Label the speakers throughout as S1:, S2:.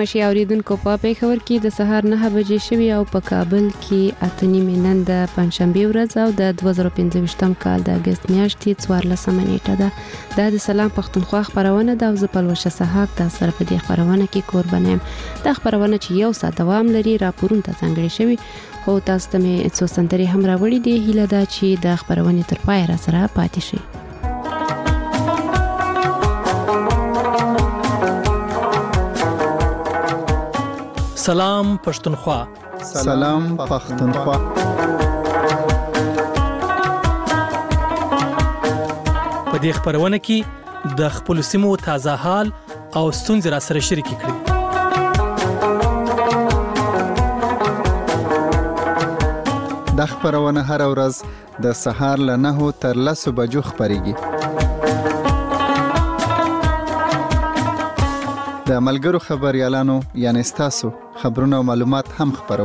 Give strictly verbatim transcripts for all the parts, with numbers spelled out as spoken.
S1: راشي اوریدونکو په پیښور کې د سهار نه بجې شوي او په کابل کې اته نیمې نن د پنځشنبه ورځ او د دوه زره پنځه کال د اگست میاشتې څوارلسمه نیټه ده. دا د سلام پښتونخوا خبرونه ده او زه پلوشه سحاق تاسو سره په دې خبرونه کې قربان یم. دا خبرونه چې یو ساعت دوام لري راپورونه ته ځانګړي شوي خو تاسو ته مې څو سندرې هم راوړي دي. هیله ده چې د خبرونه تر پای را سره پاتې شي.
S2: سلام پښتونخوا.
S3: سلام پښتونخوا.
S2: په دې خبرونه کې د خپل سیمو تازه حال او ستونزې را سره شریک کړي.
S3: د خبرونه هر ورځ د سهار له نهو تر لسو بجو خبريږي. د ملګرو خبريالانو یعنی ستاسو خبرونه او معلومات هم خبرو.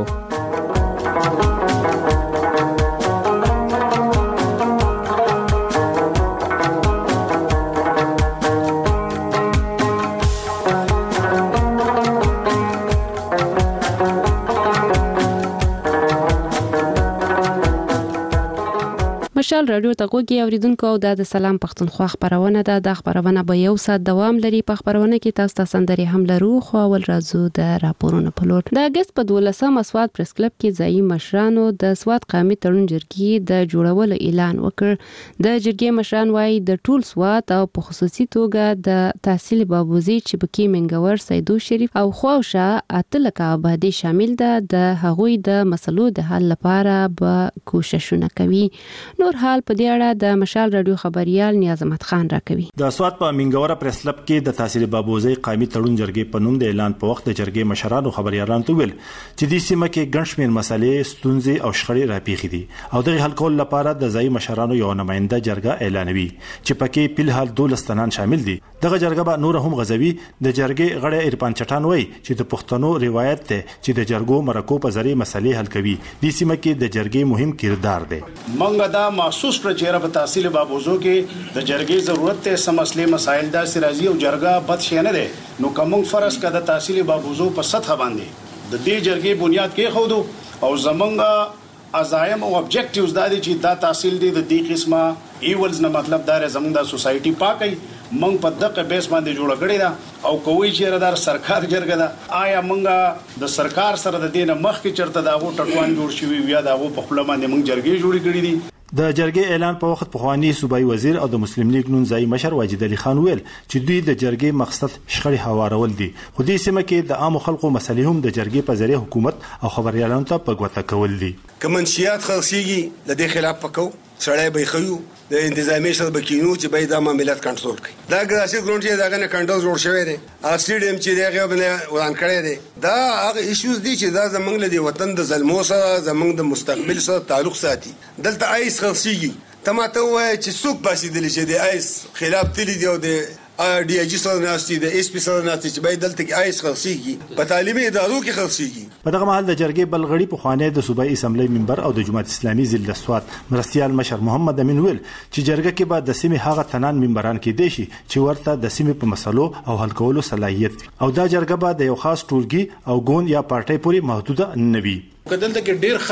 S1: مشال رادیو ته غوږی اوریدونکو او د سلام پښتونخوا خبرونه ده. د خبرونه به یو ساعت دوام لري. په خبرونه کې تاسو ته سندري هم لرو خو اول راځو د راپورونو په لور. د اگست په دولسمه سواد پریس کلب کې ځایي مشرانو د سواد قومي تړون جرګې د جوړولو اعلان وکړ. د جرګې مشران وايي د ټول سواد او په خصوصي توګه د تحصیل بابوزي چې بکی منګور سیدو شریف او خواوشه اتلکه آبادی شامل ده د هغوی د مسلو د حل لپاره به کوششونه کوي. نور حال په دې اړه د مشال رادیو خبريال نیاز احمد خان راکوي.
S4: د سواد په منګوره پریس کلب کې د تحصیل بابوزي قومي تړون جرګې په نوم د اعلان په وخت د جرګې مشرانو خبريالانو ته ویل چې د سیمه کې ګڼ شمېر مسلې ستونزې او شخړې راپېښې دي او د حل کولو لپاره د ځایي مشرانو یو نماینده جرګه اعلانوي چې پکې په حال دولس تنان شامل دي. دغه جرګه به نور هم غزوي. د جرګې غړي ارپان چټان وایي چې د پښتنو روایت ته چې د جرګو مرکو په ذریعہ مسلې حل کوي. د سیمه کې د جرګې مهم کردار دی.
S5: منګه دا محسوس کړ چې په تحصیل بابوزو کې د جرګې ضرورت ته سم مسلې مسائل دا سرازي او جرګه بد شي نه ده. نو کوم فرض کده تحصیل بابوزو په سطح باندې د دې جرګې بنیاد کې خودو او زمونږ عزایم او ابجیکټیوز دا دي چې دا تحصیل دي د دې قسمه ایولز نه مطلب دا زمونږ د سوسایټي پاکي مونږ په دغه بیس باندې جوړ کړی دا او کوی چې ردار سرکار جرګه دا آیا مونږه د سرکار سره د دینه مخ کې چرته دا غو ټټوان جوړ شوی یا دا غو په خپل باندې مونږ جرګې جوړې کړې دي.
S4: د جرګې اعلان په وخت پخوانی صوبایي وزیر او د مسلم لیگ نون ځای مشر واجد علي خان ویل چې دوی د جرګې مقصد شخړې هوارول دي. خو دې سیمه کې د عام خلکو مسلې هم د جرګې په ذریعہ حکومت او خبريالانو ته په ګوته کول دي.
S6: کمنشيات خلصيږي د دې خلاف پکو سړی به خيو د انتظامی شته بکینو چې به د معاملات کنټرول کړي. دا ګراسي ګرونټ چې داغه نه کنټرول جوړ شوی دی. اسټیډیم چې دغه باندې وران کړی دی. دا هغه ایشوز دي چې دا زمنګ له دی وطن د ظلمو سره زمنګ د مستقبل سره تعلق ساتي. دلته آیس خلصيږي. تماته وای چې څوک باسي دي چې د آیس خلاف تللی دی او د ډي اي جي سره ناشتي د اس پي سره ناشتي چې باید دلته کې آیس خلصيږي په تعلیمي ادارو کې خلصيږي.
S4: په دغه مهال د جرګې بلغړي په خوانې د صوبایي اسمبلی منبر او د جماعت اسلامي ضلع سواد مرستيال مشر محمد امین ویل چې جرګه کې به د سیمې هغه تنان منبران کې دي چې ورته د سیمې په مسلو او حل کولو صلاحیت او دا جرګه به د یو خاص ټولګي او ګوند یا پارټي پورې محدوده نه وي.
S5: کدلته کې ډیر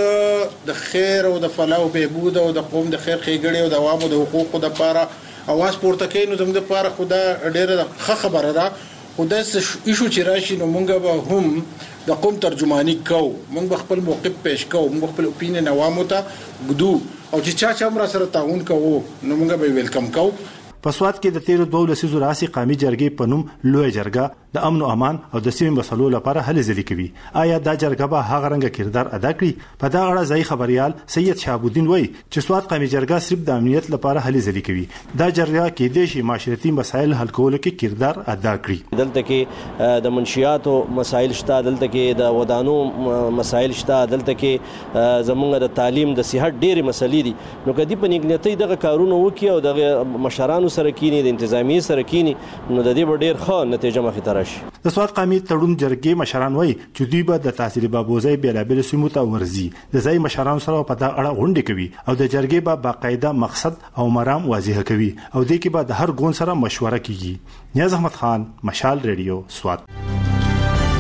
S5: خلک د خیر او د فلاح او بهبود او د قوم د خیر ښېګړې او د عوامو د حقوقو لپاره اواز پورته کوي. نو زموږ لپاره خدا ډیره ښه خبره ده. خدا ایشو چې راشي نو مونږ به هم د قوم ترجمانی کوو. مونږ به خپل موقف پیش کوو. مونږ خپل اپینین عوامو ته ګدو او چې چا چا مر سره تعاون کوو نو مونږ به ویلکم کوو.
S4: په سواد کې د تیرو دوه لسیزو راسي قومي جرګې په نوم لوی جرګه د امن او امان او د سیمې مسلو لپاره هلې ځلې کوي. آیا دا جرګه به هغه رنګ کردار ادا کړي؟ په دا اړه ځای خبريال سید شهاب الدین وایي چې سواد قومي جرګه صرف د امنیت لپاره هلې ځلې کوي. دا جرګه کې د شي معاشرتي مسایل حل کولو کې کردار ادا کړي.
S7: دلته کې د منشیاتو مسایل شته، دلته کې د ودانو مسایل شته، دلته کې زمونږ د تعلیم د صحت ډېری مسلې دي. نو کدی په نیګنیتي دغه کارونه وکي او دغه مشرانو سره کینی د انتظامی سره کینی نو د دې ډېر ښه نتیجه مخې ته راشي.
S4: د سواد قومي تړون جرګې مشران وایي چې دوی به د تحصیل بابوزي بیلابل سیمو ته ورځي. د ځای مشرانو سره په دا اړه غونډې کوي او د جرګې به باقاعده مقصد او مرام واضح کوي او د کې به د هر ګوند سره مشوره کیږي. نیاز احمد خان، مشال ریډیو، سواد.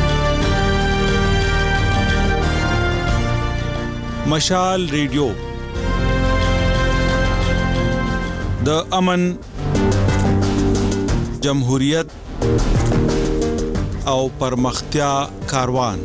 S8: مشال ریډیو د امن، جمهوریت او پرمختیا کاروان.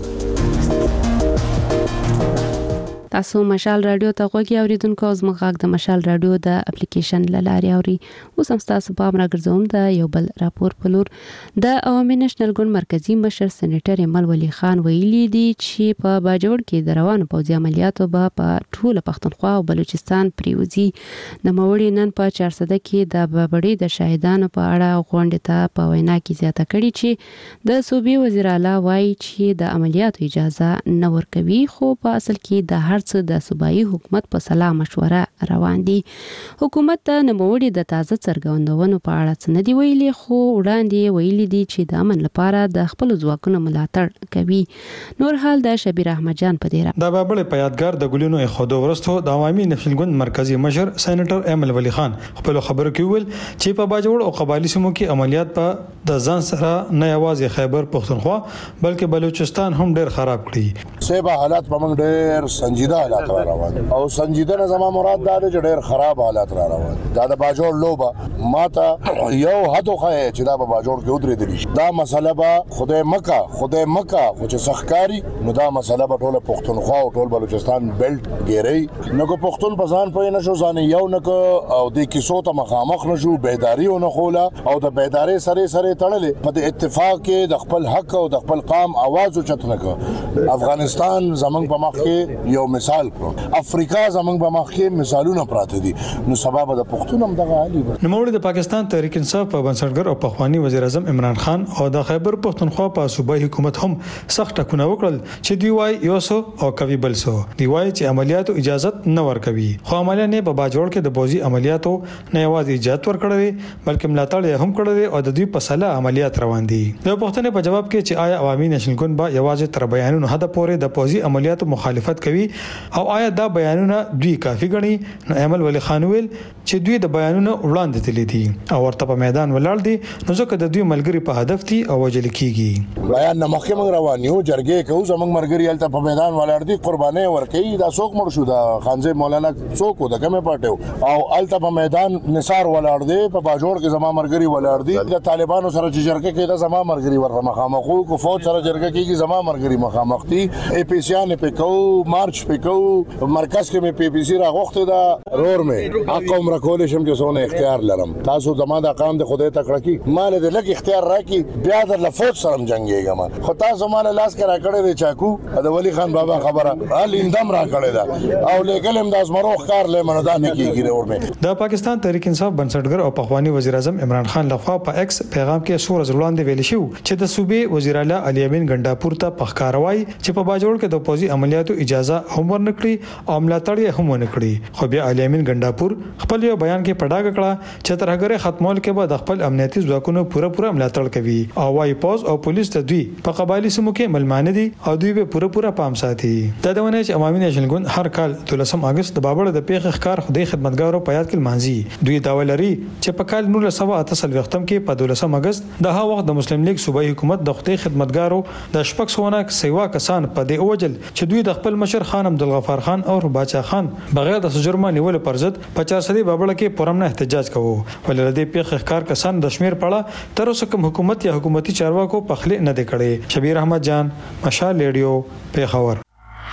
S1: تاسو مشال رادیو ته غوږی اوریدونکو، اوس موږ غږ د مشال رادیو د اپلیکیشن لاري اوري. اوس هم تاسو په امر ګرځوم د یو بل راپور په لور. د عوامي نېشنل ګوند مرکزی مشر سېنیټر ایمل ولی خان ویلي دي چې په باجوړ کې د روانو پوځي عملیاتو به په ټوله پښتونخوا او بلوچستان پریوزي. د موري نن په چارسده کې د بابړې د شاهدانو په اړه غونډه ته په وینا کې زیاته کړي چې د صوبې وزیر اعلی وایي چې د عملیاتو اجازه نه ورکوي، خو په اصل کې د هر څه د صوبایي حکومت په سلا مشوره روان دي. حکومت ته نوموړي د تازه څرګندونو په اړه څه نه دی ویلي، خو وړاندې ویلي دي چې د امن لپاره د خپل ځواکونو ملاتړ کوي. نور حال د شبیر احمد جان په دیره.
S9: د بابل په یادګار د ګلونو خودو ورستو د عوامي نېشنل ګوند مرکزی مشر سېنیټر ایمل ولی خان خپل خبرو کې ویل چې په باجوړ او قبایلی سیمو کې عملیات په د ځان سره نه یوازې خیبر پښتونخوا بلکې بلوچستان هم ډېر خراب کړي.
S10: سیبا حالات په موږ ډېر سنجیده حالات را روان او سنجیده نه زما مراد دا چې ډېر خراب حالات را روان. دا د باجوړ لوبه ماته یو حد خو چې دا په باجوړ کې ودرې دي. دا مسله به خدای مکه خدای مکه خو چې سخکاری نو دا مسله به ټول پښتونخوا او ټول بلوچستان بیلټ ګیری نو کو پښتون په ځان پوي نشو ځان یو نه او د کیسو ته مخامخ نشو، بیداری او نه خوله او د بیداری سره سره تړلې په اتفاق کې د خپل حق او د خپل قام आवाज اوچت نه کړ. افغانستان زمنګ په مخ کې یو مثال کړ، افریقا زمنګ په مخ کې مثالونه پراته دي، نو سبب د پښتون هم دغه حالي.
S9: نوموړي د پاکستان تحریک انصاف په بنسټګر او پخوانی وزیر اعظم عمران خان او د خیبر پښتونخوا په صوبایي حکومت هم سخت ټکونه وکړل چې دی وايي یو سو او کوي بل سو. دی وايي چې عملیاتو اجازه نه ورکوي، خو عملیات نه په باجوړ کې د بوزي عملیاتو نه یوازې اجازه ورکړي بلکې ملاتړ یې هم کړی او د دوی په سلا عملیات روان دي. د پښتنې په جواب کې چې آیا عوامي نېشنل ګوند با یوازې تر بیانونو حد پورې د پوزي عملیاتو مخالفت کوي او آیا دا بیانونه دوی کافي غني، نو ایمل ولی خان ویل چې دوی د بیانونو وړاندې تللی دي او ورته په میدان ولاړ دي، نو ځکه د دوی ملګری په هدف دي او وجل کیږي.
S10: بیان نه مخکې موږ روان یو جرګې کوو، زموږ مرګري هلته په میدان ولاړ دي، قرباني ورکوي. دا څوک مړ شو؟ دا خانزه مولانا څوک د کومه پټو او هلته په میدان نثار ولاړ دي، په باجوړ کې زما مرګري ولاړ دي. د طالبانو سره چې جرګه کې دا زما مرګري ورته مخامخ کو فوج سره جرګه کېږي، زما مرګري مخامخ دي. ای پی سی ان په کو مارچ په کو مرکز کې مې پی پی سی راغوخته دا رور مې حق عمر کول شم چې سونه اختیار لرم. تاسو زما د قام د خدای تکړه کی مال دې لګ اختیار راکې بیا د لفوت سره جنگيږم. خو تاسو مال لاس کې راکړې دی چاکو د ولی خان بابا خبره ال اندم راکړې دا او لګلم د ازمرو ښکار له مندا نه کیږي ور مې.
S9: د پاکستان تحریک انصاف بنسټګر او پخوانی وزیر اعظم عمران خان لخوا په ایکس پیغام کې سور ځلوان دی ویل شو چې د صوبې وزیر اعلی علي امین ګنڈاپور ته پخکاروي چې په باجوړ کې د پوزي عملیاتو اجازه هم ورنکړي او ملاتړ یې هم ونکړي. خو بیا علي امین ګنڈاپور خپل یو بیان کې پډاګ کړه چې تر هغه ختمول کې به د خپل امنیتي ځواکونو پوره پوره ملاتړ کوي او وايي پوز او پولیس ته دوی په قبایلی سیمو کې ملمانه دي او دوی به پوره پوره پام ساتي. دا د ونه چې عوامي نېشنل ګوند هر کال دولسم اگست د بابړ د پیښ ښکار خدای خدمتګارو په یاد کې مانځي. دوی دا ولري چې په کال نولس سوه اته څلوېښتم کې په دولسم اگست د هغه وخت د مسلم لیگ صوبایي حکومت د خدای خدمتګارو د شپږ سوه سیوا کسان په دې اوجل چې دوی د خپل مشر خان عبدالغفار خان او باچا خان بغیر د سجرمه نیول پر ضد په چارسدي بابړ کې پرمنه احتجاج کوو. ولر دې پیښ ښکار کسان د شمیر پړه تر اوسه کوم حکومت یا حکومتي چارواکو په خله نه دی کړي. شبیر احمد جان، مشال ریډیو، پیښور.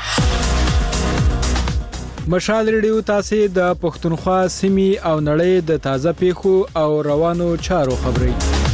S11: مشال ریډیو تاسو د پښتونخوا سیمې او نړۍ د تازه پیښو او روانو چارو خبري.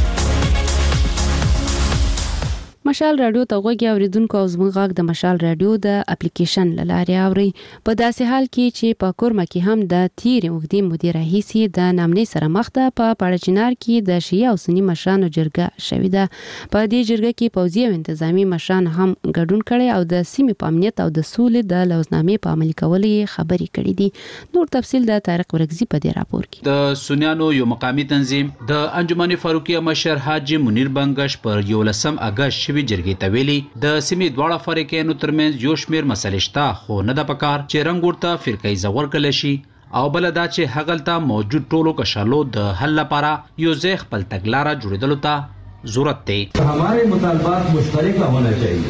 S1: مشال رادیو ته غوږی اوریدونکو، او زموږ غږ د مشال رادیو د اپلیکیشن لاري اوري. په داسې حال کې چې په کورمه کې هم د تیر وګړي مدیر هیڅ د نامنې سره مخ ده، په پړچنار کې د شیعه او سنی مشرانو جرګه شوې ده. په دې جرګه کې پوځي او انتظامی مشران هم ګډون کړي او د سیمې په امنیت او د سولې د لوزنامې په عملي کولو خبرې کړې دي. نور تفصیل د طارق ورغزي په دې راپور کې.
S12: د سنیانو یو مقامی تنظیم د انجمن فاروقیه مشر حاجی منیر بنگش پر یولسم اگست جرګې ته ویلي د سیمې دواړه فریقینو ترمنځ یو شمېر مسلې شته، خو نه ده پکار چې رنګ ورته فرقې زور کړل شي او بل دا چې هغلته موجود ټولو کشالو د حل لپاره یو ځای خپل تګلاره جوړېدلو ته ضرورت دی.
S13: हमारे मुतालबात मुश्तरक होना चाहिए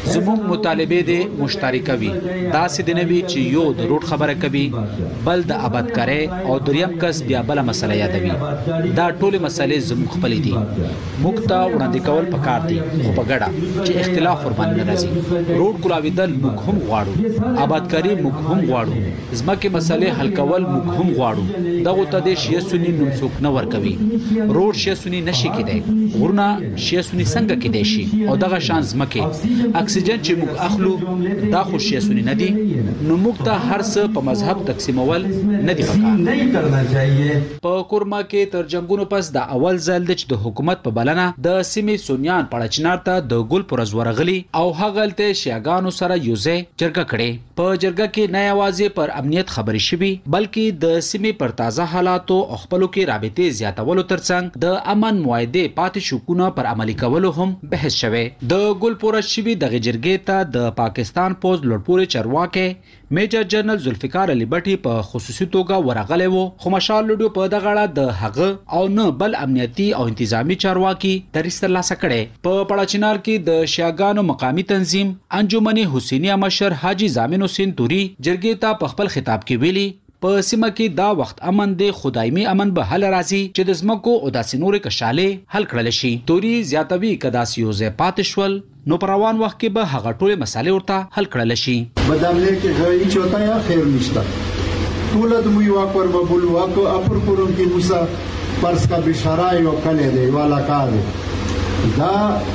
S12: زموږ مطالبه د مشترکه وي دا سیدنوي چې یو د روټ خبره کوي بل د آبادکاري او دریم کس بیا بل مسله یادوي دا ټول مسلې زموږ خپل دي موږ ته وړاندې کول پکار دي خو په ګډه چې اختلاف ور باندې راځي روټ کولاویدل موږ هم غواړو آبادکاري موږ هم غواړو ځمکه مسلې حل کول موږ هم غواړو دغه ته د شیعه سنی نوم څوک نه ور کوي روټ شیعه سنی نشي کېدای غورنا شیعه سنی څنګه کېدای شي او دغه شان ځمکه اکسیجن چې موږ اخلو دا خو شیعه سنی نه دي نو موږ ته هر څه په مذهب تقسیمول نه دي پکار په کورما کې تر جنگونو پس دا اول ځل چې د حکومت په بلنه د سیمې سونیان پړچنار ته د ګل پر ورغلي او هغلته شیعاګانو سره یوځه جرګه کړي په جرګه کې نه یوازې پر امنیت خبرې شوي بلکې د سیمې پر تازه حالاتو او خپلو کې رابطې زیاتولو ترڅنګ د امن معاهده پاتې شکونه پر عملي کولو هم بحث شوه د ګل پر شوي د جرګې ته د پاکستان پوز لوړپوړي چارواکي میجر جنرال ذوالفقار علي بټي په خصوصي توګه ورغلي وو خو مشال لډو په دغه اړه د هغه او نه بل امنیتي او انتظامی چارواکي ترڅ ترلاسه کړي په پړچنار کې د شیعاګانو مقامی تنظیم انجمن حسینیه مشر حاجی زامن حسین توري جرګې ته په خپل خطاب کې ویلي په سیمه کې دا وخت امن دی خدایمي امن به حل راځي چې د زمکو او داسې نورې کشاله حل کړل شي توري زیاتوي کداسي یوزه پاتشول نو پر روان وخت کې به هغه ټول مسالې ورته حل کړل شي
S13: بدامله کې غوي چوتا یا خیر نشته ټول د مو یو پر ببول واکو اپر پرون کې موسی پرس کا بشارای او کله دی والا کار دا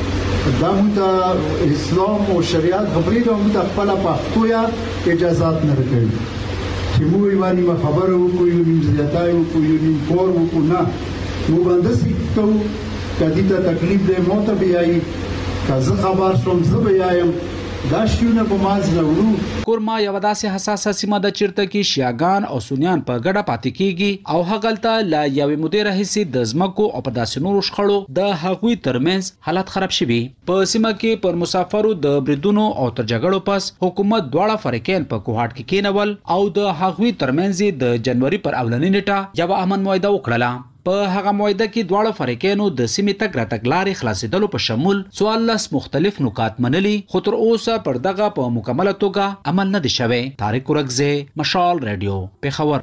S13: دا مت اسلام او شریعت خبرې د مت خپل پښتو یا اجازهات نه ورکړي چې مو یوانی ما خبره وکړو یو نیم زیاتای وکړو یو نیم پور وکړو نه مو باندې سیټو کدی ته تکلیف دی مو ته بیاي کزه خبر شوم زه بیایم دا شیونه په ماز وروړو
S12: کورما یو داسې حساسه سیمه د چیرته کې شیعاګان او سنیان په ګډه پاتې کیږي او هغلته لا یوې مودې راهیسې د زمکو او په داسې نورو شخړو د هغوی ترمنځ حالت خراب شوي په سیمه کې پر مسافرو د بریدونو او تر جګړو پس حکومت دواړه فریقین په کوهاټ کې کېنول او د هغوی ترمنځ د جنوري پر اولنۍ نیټه یو امن معاهده وکړه په هغه معاهده کې دواړه فریقینو د سیمې تک راتګ لارې خلاصېدلو په شمول څوارلس مختلف نکات منلي خو تر اوسه پر دغه په مکمله توګه عمل نه دی شوی طارق ورکزه مشال رادیو پیښور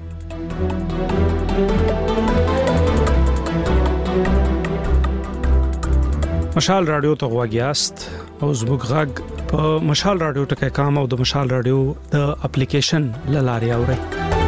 S9: مشال رادیو ته غواګیاست او زموږ غږ په مشال رادیو ټکي کام او د مشال رادیو د اپلیکیشن لاري اوري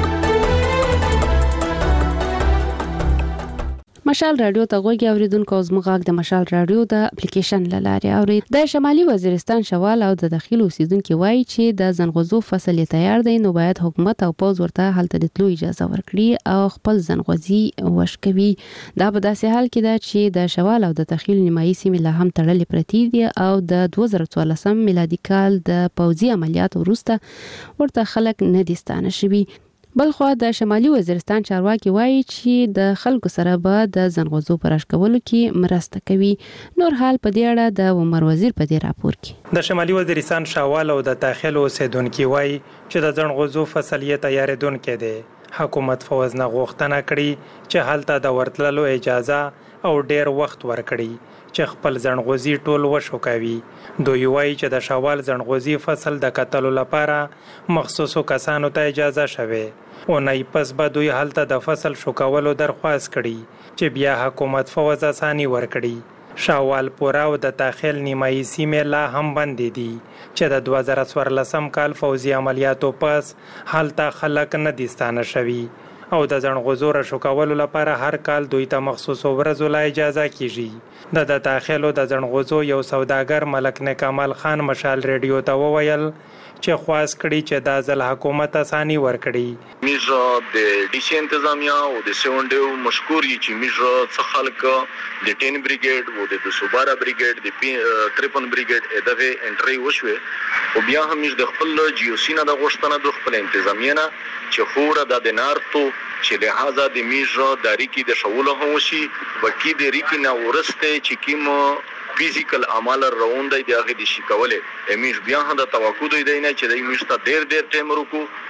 S1: مشال رادیو ته غوږی اوریدونکو زموږ غږ د مشال رادیو د اپلیکیشن لاري اورید د شمالي وزیرستان شوال او د داخلي اوسیدونکو وایي چې د زنغوزو فصل تیار دی نو باید حکومت او پوز ورته هلته د تلو اجازه ورکړي او خپل زنغوزي وشکوي دا په داسې حال کې ده چې د شوال او د داخلي نیمایي سیمې له هم تړلې پرتی دي او د دوه زره څوارلسم میلادي کال د پوځي عملیاتو وروسته ورته خلک نه دي ستانه شوي بلخو د شمالي وزیرستان چارواکي وایي چې د خلکو سره به د زنغوزو پرش کولو کې مرسته کوي نور حال په دې اړه د عمر وزیر په دې راپور کې
S14: د شمالي وزیرستان شوال او د داخلو اوسیدونکو وایي چې د زنغوزو فصل یې تیارېدونکې دی حکومت فوز نه غوښتنه کړې چې هلته د ورتللو اجازه او ډیر وخت ورکړي چې خپل زنغوزي ټول وشوکوي دوی وایي چې د شوال زنغوزي فصل د کتلو لپاره مخصوصو کسانو ته اجازه شوه او نه پس به دوی هلته د فصل شوکولو درخواست کړي چې بیا حکومت فوز اساني ورکړي شوال پورا او د داخل نیمایي سیمې لا هم بندې دي چې د دوه زره څوارلسم کال فوزي عملیاتو پس هلته خلک نه دي ستانه شوي او د زنغوزو را شوکولو لپاره هر کال دوی ته مخصوصو ورځو لا اجازه کیږي د د داخلو د زنغوزو یو سوداګر ملک نکمال خان مشال رادیو ته وویل چې خواست کړي چې د ځل حکومت اساني ورکړي
S15: میجر د ډي سي انتظامیه او د سیونډو مشکور یي چې میجر څخه خلک د ټین بریګیډ او د دوسوبارا بریګیډ د تریپن بریګیډ دغه انټری وشوه او بیا هم د خپل جیوسینا د غوښتنه د خپل انتظامیه نه چې خوره د دینارتو چې لہذا د میجر د ریکی د شولو هم وشي بلکې د ریکی نه ورسته چې کیم فزیکل اعمال روان دی دغه د شي کوله امیش بیا هم د توقع دی نه چې د میشته ډیر ډیر ټیم ورکو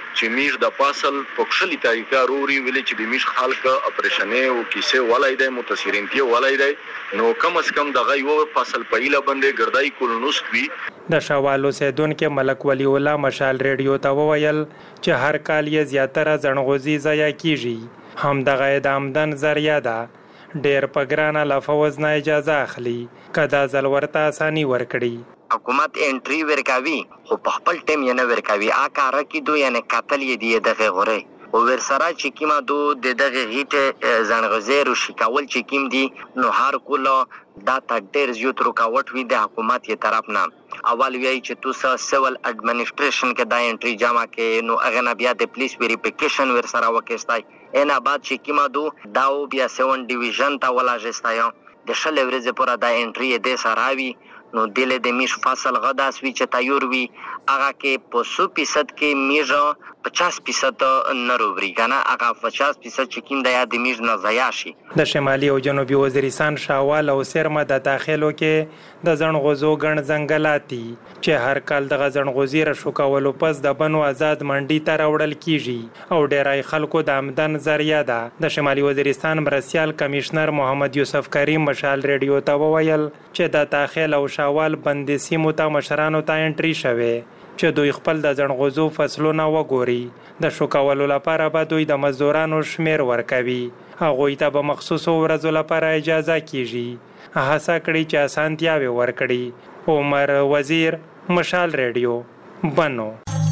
S15: چې میش د پاسل په خپل طریقه روري ویلې چې د میش خلک اپریشنې او کیسه ولای دی متاثرینتي ولای دی نو کم از کم دغه یو فصل پهیله باندې ګردای کول نوسکوي.
S14: د شوالو سیدونکو ملک ولی الله مشال ریډیو ته وویل چې هر کال یې زیاتره ځنغوزي ضایع کیږي، هم دغه د آمدن ذریعہ ده. ډېر په ګرانه له فوز نه اجازه اخلي که دا ځل ورته اساني ورکړي.
S16: حکومت انټری ورکاوي خو په خپل ټیم یې نه ورکاوي. آ کاره کې دو یعنی قتل یې دی دغه غوره او ورسره چې کیما دو د دغه هیټ ځنغوزي رو شکاول چې کیم دی نو هر کوله دا تا ډېر زیات رکاوټ وي د حکومت یې طرف نه. اول وی چې تو سیول اډمنسټریشن کې دا انټری جمع کې نو هغه نه بیا د پولیس ویریفیکیشن ورسره وکړای اینا بعد چې کیما دو داو بیا سیون ډیویژن تا ولاجستایو د شل ورځې پورا دا انټری د سراوي نو دله د میش فصل غداس وی چې تیار وی هغه کې په سو فیصد کې میژه پچاس فیصد نروبري کنه هغه پچاس فیصد چې کیند یا د میژ نه ضایع شي.
S14: د شمالي او جنوبي وزیرستان شاوال او سرمه د داخلو کې د زنغوزو ګڼ ځنګلاتي چې هر کال د غزنغوزي را شو کولو پس د بنو آزاد منډي ته راوړل کیږي او ډیرای خلکو د آمدن ذریعہ ده. د شمالي وزیرستان مرسیال کمشنر محمد یوسف کریم مشال ریډیو ته وویل چې د داخل او شاوال بندي سیمو ته مشرانو ته انټری شوه چې دوی خپل د زنغوزو فصلونه وګوري. د شو کولو لپاره به دوی د مزدورانو شمیر ورکوي. هغوی ته به مخصوصو ورځو لپاره اجازه کیږي. هڅه کړي چې اسانتیاوې ورکړي. عمر وزیر مشال ریډیو بنو.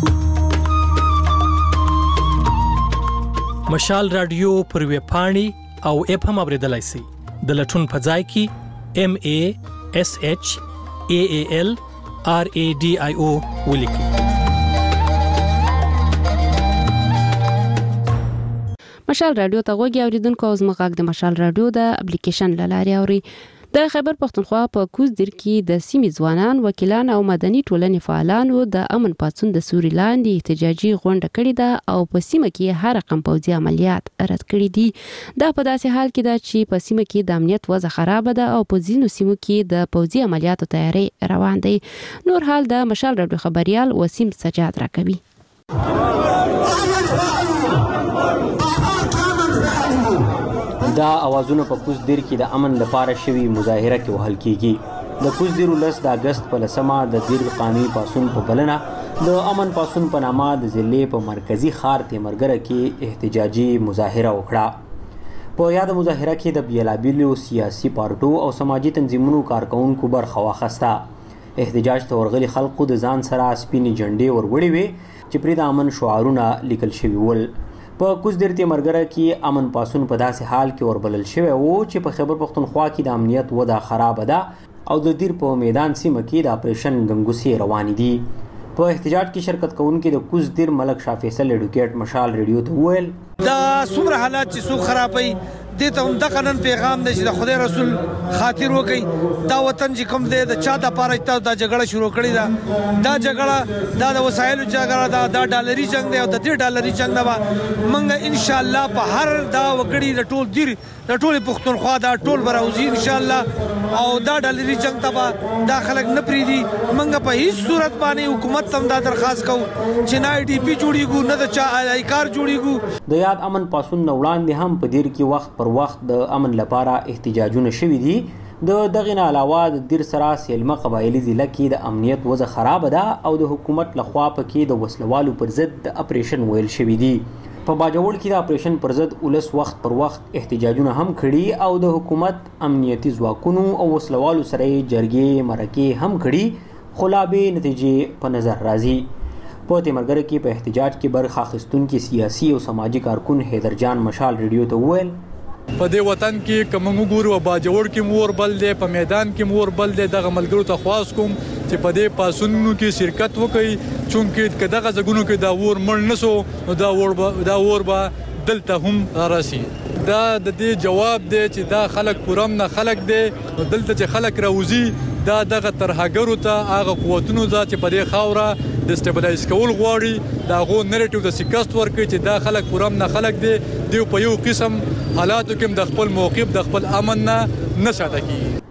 S2: مشال رادیو پر ویب پاڼې او اپ هم اوریدلای شئ. د لټون په ځای کې ام ای اس ایچ ای ای ال آر ای ډي آی او ولیکئ.
S1: مشال رادیو ته غوږی اوریدونکو او زموږ د مشال رادیو د اپلیکیشن لاري اوري. د خیبر پښتونخوا په کوزدر کې د سیمې ځوانان، وکیلان او مدني ټولنې فعالانو د امن پاڅون د سوري لاندې احتجاجي غونډه کړې ده او په سیمه کې هر رقم پوځي عملیات رد کړي دي. دا په داسې حال کې ده چې په سیمه کې د امنیت وضع خراب ده او په ځینو سیمو کې د پوځي عملیاتو تیاری روان دی. نور حال د مشال رادیو خبريال وسیم سجاد راکوي.
S17: دا اوازونه په کوزدر کې د امن لپاره شوی مظاهره کې وهل کیږي. د کوزدر ولس د اگست په لسمه د دیر قانوني پاسون په بلنه د امن پاسون په نامه د ضلع په مرکزی ښار تیمرګره کې احتجاجي مظاهره وکړه. په یاد مظاهره کې د بیلابیلو سیاسي پارټو او سماجي تنظیمونو کارکونکو برخه واخیسته. احتجاج ته ورغلي خلکو د ځان سره سپینې جنډې ورغړې وې چې پرې د امن شعارونه لیکل شوي ول. په کوزدر تیمرګره کې امن پاسون په داسې حال کې وربلل شوی وو چې په خیبر پښتونخوا کې د امنیت وضع خراب ده او د دیر په میدان سیمه کې د اپریشن ګنګوسې روان دي. په احتجاج کې شرکت کوونکي د کوزدر ملک شاه فیصل اډوکیټ مشال ریډیو ته وویل
S18: دا څومره حالات چې څوک خرابوي دې ته هم د قانون پیغام دی چې د خدای رسول خاطر وکړي. دا وطن چې کوم دی د چا د پاره چې دا جګړه شروع کړې ده دا جګړه دا د وسایلو جګړه ده دا ډالري جنگ دی او د دې ډالري جنگ نه موږ ان شاء الله په هر دا وګړي د ټول دیر د ټول پښتونخوا دا ټول براوزي ان شاء الله او دا ډالري جنگ ته دا خلک نه پریدي. موږ په هیڅ صورت باندې حکومت ته دا درخواست کوو چې نه ای ډي پی جوړیږي نه د چا ایکار جوړیږي.
S17: د یاد امن پاسون نه وړاندې هم په دیر کې وخت پر وخت د امن لپاره احتجاجونه شوي دي. د دغه نه علاوه د دیر سره سیلمه قبایلی ضلع کې د امنیت وضع خراب ده او د حکومت لخوا پکې د وسلوالو پر ضد د اپریشن ویل شوي دي. په باجوړ کې د اپریشن پر ضد ولس وخت پر وخت احتجاجونه هم کړي او د حکومت امنیتي ځواکونو او وسلوالو سره جرګې مرکې هم کړي خو لا به نتیجې په نظر راځي. په تیمرګره کې په احتجاج کې برخه اخیستونکي سیاسي او سماجي کارکون حیدر جان مشال ریډیو ته وویل
S19: په دې وطن کې کوم وګورو باجوړ کې مور بل دی په میدان کې مور بل دی دغه ملګرو ته خواست کوم چې په دې پاسونو کې شرکت وکړي چونکه کداغه زګونو کې دا ور مړ نسو دا ور دا ور با دلته هم راسي. دا د دې جواب دی چې دا خلک پرم نه خلک دی دلته چې خلک راوځي دا دغه ترهګرو ته هغه قوتونو ځا چې په دې خاوره د سټیبلایز کول غواړي دا غو نریټیو د سیکاست ورکړي چې دا خلک پرم نه خلک دی دی په یو قسم حالاتو کې د خپل موقف د خپل امن نه نه ساته کی.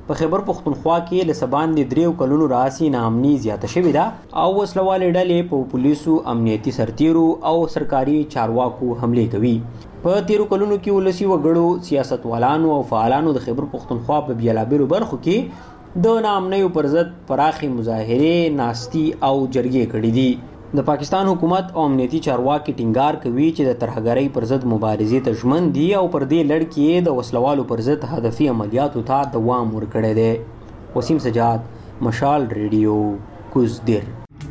S17: په خیبر پختونخوا کې لسبان د دریو کلونو راسي نامني زیاته شوې ده او وسلوال ډلې په پولیسو امنیتي سرتیرو او سرکاري چارواکو حمله کوي. په تیرو کلونو کې ولسی وګړو سیاستوالانو او فعالانو د خیبر پختونخوا په بیلابیلو برخو کې د نامنیو پر ضد پراخي مظاهرې ناستي او جرګې کړې دي. د پاکستان حکومت او امنیتي چارواکي ټینګار کوي چې د ترهګرۍ پر ضد مبارزې ته ژمن دي او پر دې لړ کې د وسلوالو پر ضد هدفي عملیاتو ته دوام ورکړی دی. وسیم سجاد، مشال ریډیو، کوزدیر.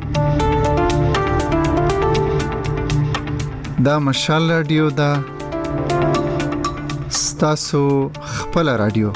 S3: دا مشال رادیو دا ستاسو خپل رادیو.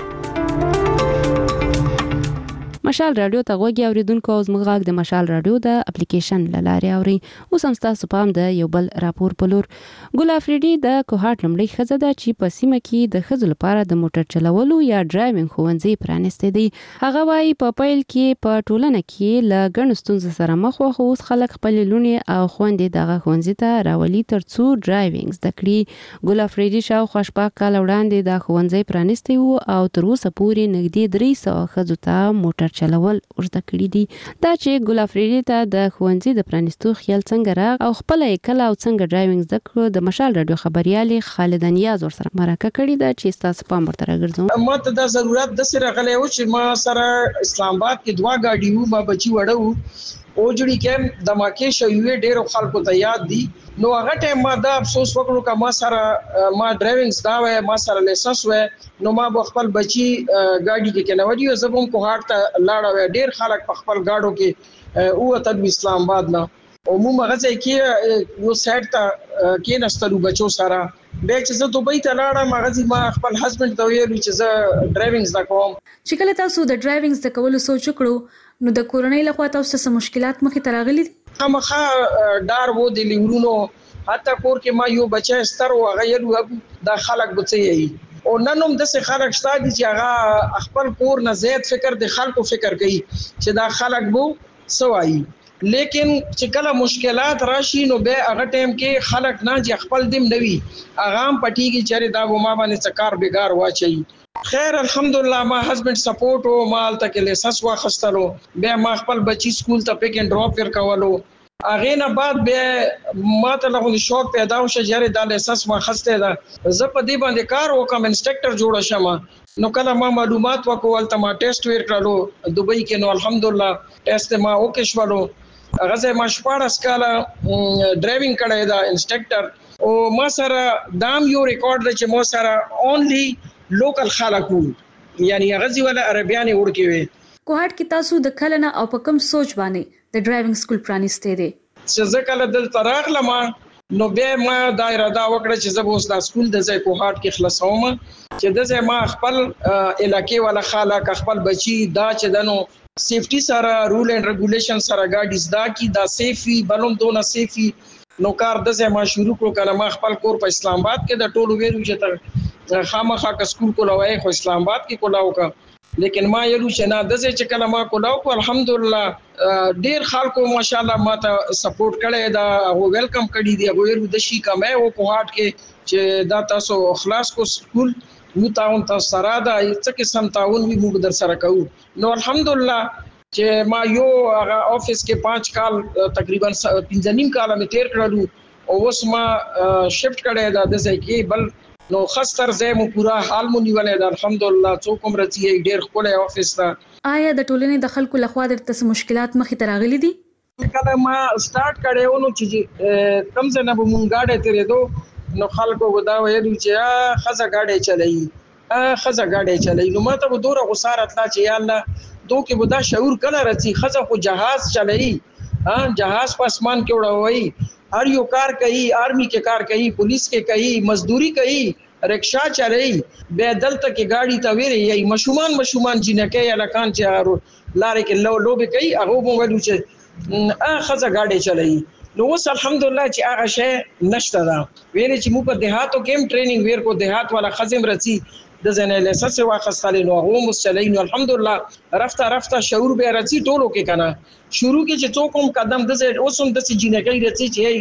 S1: مشال رادیو ته غوږی اوریدونکو او زموږ غږ د مشال رادیو د اپلیکیشن له لارې اوري. اوس هم ستاسو پام د یو بل راپور په لور. ګل افریدي د کوهاټ لومړۍ ښځه ده چې په سیمه کې د ښځو لپاره د موټر چلولو یا ډرایوینګ ښوونځي پرانیستی دی. هغه وایي په پیل کې په ټولنه کې له ګڼو ستونزو سره مخ وو، خو اوس خلک خپلې لوڼې او خویندې دغه ښوونځي ته راولي تر څو ډرایوینګ زده کړي. ګل افریدي شاوخوا شپږ کاله وړاندې دا ښوونځی پرانیستی و او تر اوسه پورې نږدې درې سوه ښځو ته موټر چلول ورزده کړي دي. دا چې ګل افریدي ته د ښوونځي د پرانیستو خیال څنګه راغ او خپل یې کله او څنګه ډرایوینګ زده کړو، د مشال رادیو خبريالې خالد نیاز ورسره مرکه کړې ده چې تاسو پام ورته راګرځوم.
S20: ما ته دا ضرورت د سره غلې و چې ما سره اسلام آباد کې دوا گاډي وو، ما بچي وړو او جوړی کې د ماکې شوې ډېر خلکو ته یاد دي. نو هغه ټیم ما دا افسوس وکړو چې ما سره ما ډرایوینګ زده وای، ما سره لایسنس وای، نو ما خپل بچي گاډي کې نه وډیو زبم کوهاټ ته لاړ وای. ډېر خلک په خپل گاډو کې او ته اسلام آباد نه او مو مغزه کې یو سایت ته کې نستلو بچو سره به چې زه دوبۍ ته لاړم. مغزي ما خپل هسبند ته ویل چې زه ډرایوینګ زده کوم.
S21: چې کله تاسو د ډرایوینګ زده کولو سوچ وکړو نو د کورنۍ لخوا تاسو څه مشکلات مخې ته راغلي دي؟
S20: خامخا ډار وو د لیورونو، حتی کور کې ما یو بچی ستر و غیلو د خلک بچي او نن هم د څه خلک شته چې هغه خپل کور نه زیات فکر د خلکو فکر کوي چې دا خلک بو سوای. لیکن چې کله مشکلات راشي نو به هغه ټیم کې خلک نه چې خپل دیم نوي اغام پټیږي چې دا ما باندې څکار بیګار واچي. خیر الحمدلله ما هسبند سپورټ او مال ته کې لیسنس واخستلو، به ما خپل بچی سکول ته پک اینڈ ډراپ ور کولو. اغه نه بعد به ما ته له شوق پیدا وشه چې دا لیسنس ما خسته ده زه په دې باندې کار وکم، انسټرکټر جوړ شم. نو کله ما معلومات وکول ته ما ټیسټ ور کړلو دوبۍ کې، نو الحمدلله ټیسټ ما وکړ شولو. هغه ما شپږ کاله ډرایوینګ کړی دا انسټرکټر او ما سره دام یو ریکارډ چې مو سره اونلی لوکل خلکو یعنی غزي ولا عربياني ورکی وي.
S21: کوهاټ کې تاسو د کلنه او په کوم سوچ باندې د ډرایوینګ سکول پرانیسته دي؟
S20: چې زه کله دل تراغ لما نو به ما دایره دا وکړه چې زه به اوس د سکول د ځای کوهاټ کې خلاصوم چې د ځای ما خپل علاقې ولا خلک خپل بچي دا چې دنو سیفټي سره رول اینڈ ریګولیشن سره گاډي زدا کی دا سیفي بلوم دونه سیفي نو کار د ځای ما شروع کړو. کله ما خپل کور په اسلام آباد کې د ټولو ویرو چې تر خامخا کا سکول کولاوي خو اسلام آباد کې کولاو کا، لیکن ما یلو چې نه د ځای چې کله ما کولاو کو الحمدلله ډیر خلکو ماشاءالله ما ته سپورټ کړی دا او ویلکم کړی دی. هغه ورو د شي کمه او کوهاټ کې چې دا تاسو خلاص کو سکول یو تاون تاسو سره دا څه قسم تعاون وی موږ در سره کوو. نو الحمدلله چې ما یو هغه افیس کې پانچ کال تقریبا پنځه نیم کال مې تیر کړلو او اوس ما شفت کړی دا د ځای کې بل نو خستر زه مو پورا حال مونږ ولې دا الحمدلله څوک هم رچی ډیر خپل افیس ته.
S21: آیا د ټولنې د خلکو لخوا درته مشکلات مخې ته راغلي دي؟
S20: کله ما سٹارټ کړو نو چې کم څه نه مونږ گاډي تیرې دو نو خلکو دا وایي چې خزه گاډي چلایي ا خزه گاډي چلایي. نو ماته به دوره غسارت لا چې یا الله دوه کې به دا شعور کله رچی خزه خو جهاز چلایي، ها جهاز په اسمان کې وړوي، हर यो कार कही आर्मी के कार कही पुलिस के कही मजदूरी कही रिक्शा चलाई बेदल तक के गाड़ी तवेरे यही मशुमान मशुमान जिनके या लकान चारो लारे के लो लो be कही अगो मो ولو چې ا خزه गाड़ी चलाई. نو اوس الحمدلله چې هغه شی نشته دا ویل چې مو په دیهاتو کې ټریننګ ویر کو دیهات والا خزم رچی د زنه لسس واخستل نو هغه مستلین الحمدلله رفته رفته شعور به رچی ټولو کې کنه شروع کې چې څوک هم قدم د اوسم د جنګي رچی چې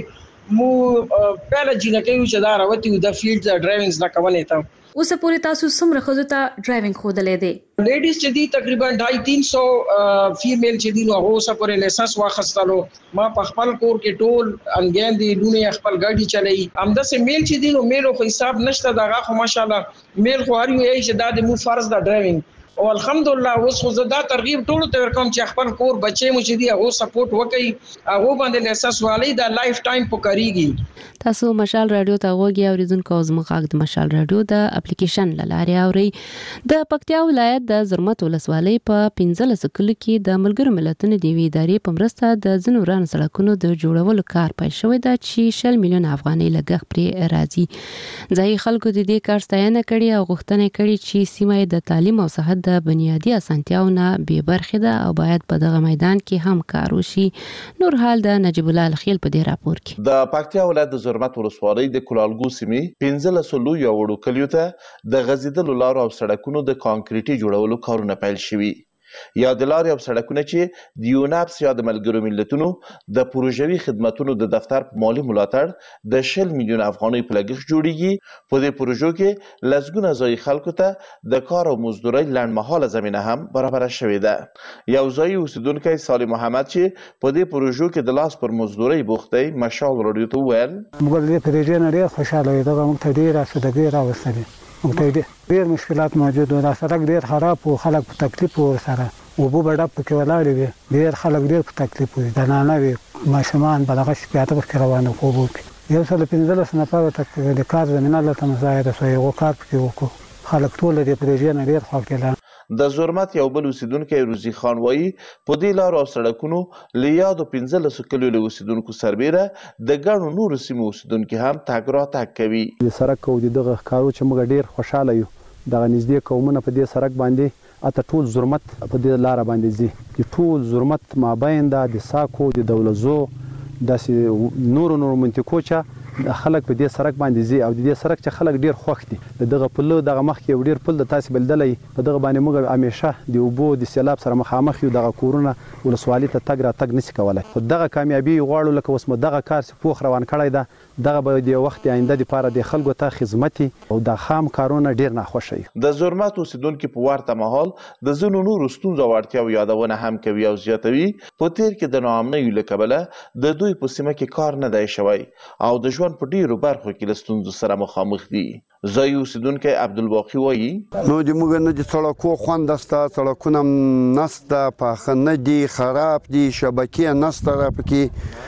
S20: مو پهله جنکې چې دا راوتی د فیلډ ډرایوینګ زده کولې ته.
S21: اوس پورې تاسو څومره خزو ته ډرایوینګ خودلې دي؟
S20: لیډیز چې دي تقریبا ډائی تین سو فیمیل چې دي نو هغه اوس پورې لایسنس واخستلو. ما په خپل کور کې ټول انګین دي لونه خپل ګاډي چلایي. همدا سه میل چې دي نو میل خو حساب نشته دغه خو ماشاءالله میل خو هر یو چې دا د مو فرض د ډرایوینګ او الحمدلله اوس خو زدا ترغیب ټول ته ورکوم چې خپل کور بچي مو چې دی هغه سپورټ وکړي هغه باندې لایسنس والی دا لایف ټایم پکاريږي.
S1: تاسو مشال رادیو ته وګورئ او ریدونکو او زموږ د مشال رادیو د اپلیکیشن لاره اوري. د پکتیا ولایت د زرمت ولسوالۍ په پنځلس کلو کې د ملګرو ملتونو د وی ادارې په مرسته د ځینو وران سړکونو د جوړولو کار پیل شوی دی چې شل میلیون افغانۍ لګښت پرې راځي. ځای خلکو د دې کار ستاینه کړې او غوښتنه کړې چې سیمه د تعلیم او صحت د بنیادی اسانتیاونه به برخه ده او باید په دغه میدان کې هم کار وشي. نور حال د نجیب الله الخیل په دې راپور کې.
S6: د پکتیا ولایت د زرمت ولسوالۍ د کلالګو سیمې پنځلس لویو وړو کلیو ته د غځېدلو لارو او سړکونو د کانکریټي جوړولو کارونه پیل شوي. یا د لارې او سړکونه چې د یوناپس یا د ملګرو ملتونو د پروژوي خدماتونو د دفتر په مالي ملاتړ د شل میلیون افغانۍ په لګښت جوړیږي. په دې پروژو کې لسګونه ځایي خلکو ته د کار او مزدورۍ لنډمهاله زمینه هم برابره شوې ده. یو ځایي اوسیدونکی صالح محمد چې په دې پروژو کې د لاس پر مزدورۍ بوخت دی مشال راډیو ته وویل
S22: موږ د دې پروژې نه ډېر خوشحاله یو. دغه موږ ته ډېره اسودګي راوستلې. موږ ته ډېر مشکلات موجود وو. دا سړک ډېر خراب و. خلک په تکلیف وو ورسره. اوبه به ډب پکې ولاړې وې. ډېر خلک ډېر په تکلیف وو. زنانه وې ماشومان به دغه شپېته پکې روانه وو. اوبو کې یو سل پنځلس نفره ته د کار زمینه هلته مزایده شوه. هغو کار پکې وکړو. خلک ټول د دې پروژې نه ډېر خوښ کېدل.
S6: د زرمت یو بل اوسیدونکی روزي خان وایي په دې لارو او سړکونو له یادو پنځلسو کلیو له اوسیدونکو سربیره د ګڼو نورو سیمو اوسیدونکي هم تګ راتګ کوي.
S23: د سړک او د دغه کارو چې موږ ډېر خوشحاله یو. دغه نږدې قومونه په دې سړک باندې اته ټول زرمت په دې لاره باندې ځي. د ټول زرمت مابین دا د ساکو د دولزو داسې نورو نورو منطقو چې خلک په دې سړک باندې ځي او د دې سړک چې خلک ډیر خوښ دي. دغه پل دغه مخ کې ډیر پل د تاسو بلدلې په دغه باندې موږ همیشه د اوبو د سیلاب سره مخامخ یو. دغه کورونه ولسوالۍ ته تګ را تګ نشي کولای. خو دغه کامیابی غواړو لکه اوس مو دغه کار چې پوخ روان کړی ده. دغه به د وخت آینده لپاره د خلکو ته خدمت او د خام کارونه ډیر نه خوشي.
S6: د زرمت اوسیدونکو په ورته مهال د زونو نور ستونزو ورتیاو یادونه هم کوي او زیاتوي په تیر کې د ناامنۍ لکبله د دوی په سیمه کې کار نه دی شوی او د ژوند په ډیرو برخو کې له ستونزو سره مخامخ دي. ځایي اوسیدونکی عبدالباقي وایي
S24: نو د موږ نه د سړکو خوند شته. سړکونه نشته، پاخه نه دي، خراب دي، شبکې نشته را پکې.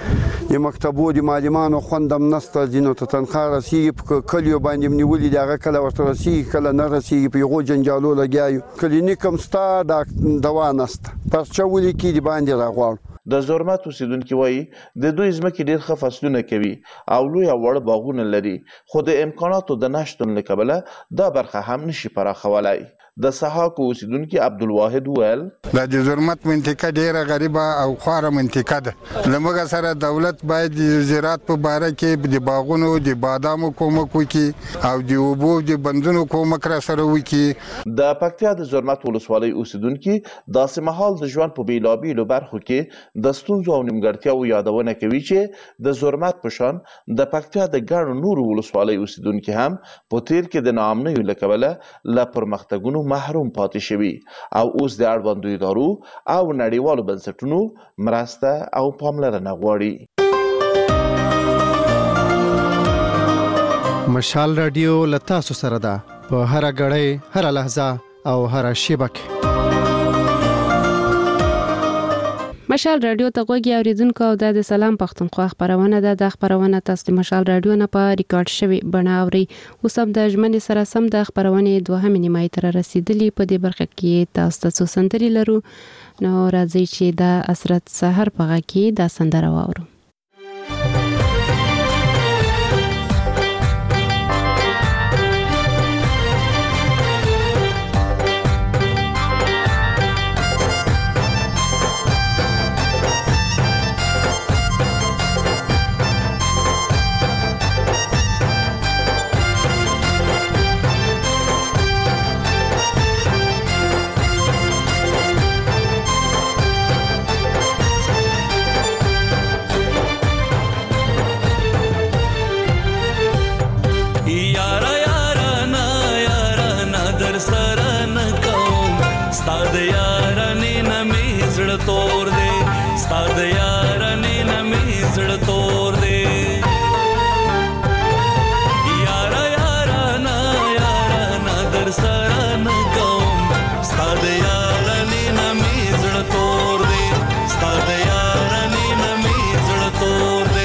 S24: د مکتبو د معلمانو خوند هم نشته. ځینو ته تنخوا رسیږي په کلیو باندې نیولي دي هغه کله ورته رسیږي کله نه رسیږي. په هغو جنجالو لګیا یو. کلینیک هم شته دوا نشته. پرچه ولیکي د باندې راغواړو.
S6: د زرمت اوسیدونکي وایي د دوی ځمکې ډېر ښه فصلونه کوي او لوی او وړ باغونه لري خو د امکاناتو د نشتون له کبله دا برخه هم نشي پراخولی. د سحاکو اوسیدونکي عبدالواحد وویل
S25: دا د زرمت منطقه ډیره غریبه او خواره منطقه ده. له موږ سره دولت باید د زراعت په باره کې د باغونو د بادامو کومک وکړي او د اوبو د بندونو کومک را سره وکړي.
S6: د پکتیا د زرمت ولسوالۍ اوسیدونکي داسې مهال د ژوند په بیلابیلو برخو کې د ستونزو او نیمګړتیاو یادونه کوي چې د زرمت په شان د پکتیا د ګڼو نورو ولسوالۍ اوسیدونکي هم په تیر کې د ناامنیو له کبله له پرمختګونو محروم پاتې شوي او اوس د اړوندو ادارو او نړیوالو بنسټونو مرسته او پاملرنه غواړي.
S26: مشال رادیو له تاسو سره ده په هر غړی هر لحظه او هر شیبه کې.
S1: مشال رادیو ته غوږی اوریدونکو او د سلام پښتونخوا خبرونه ده. د خبرونه تاسو د مشال رادیو نه په ریکارډ شوی بڼه اوري. اوس هم د ژمنې سره سم د خبرونه دوهمې نیمایي تر رسیدلې. په دې برخه کې تاسو ته سندري لرو. نو راځي چې د اسرت سحر په غږ کې د سندره واورو.
S4: سره نه کوم ستا د یارانې نه مې زړه تور دی ستا د یارانې نه مې زړه تور دی یارا یارانا یارانا در سره نه کوم ستا د یارانې نه مې زړه تور دی ستا د یارانې نه مې زړه تور دی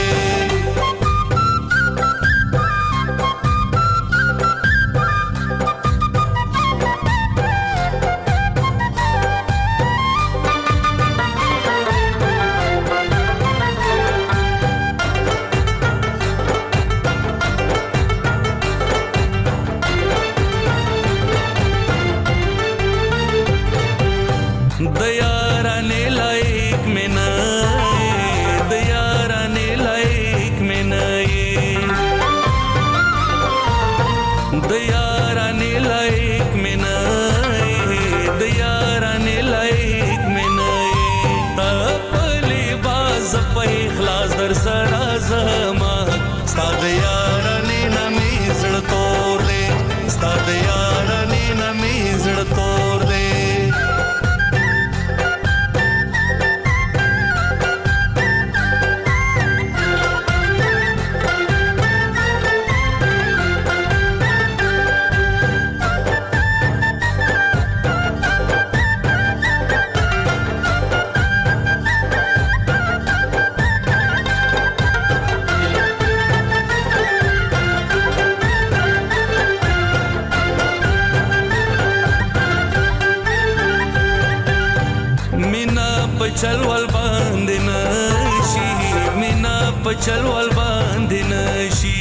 S4: چلول باندې نشي مینا په چلول باندې نشي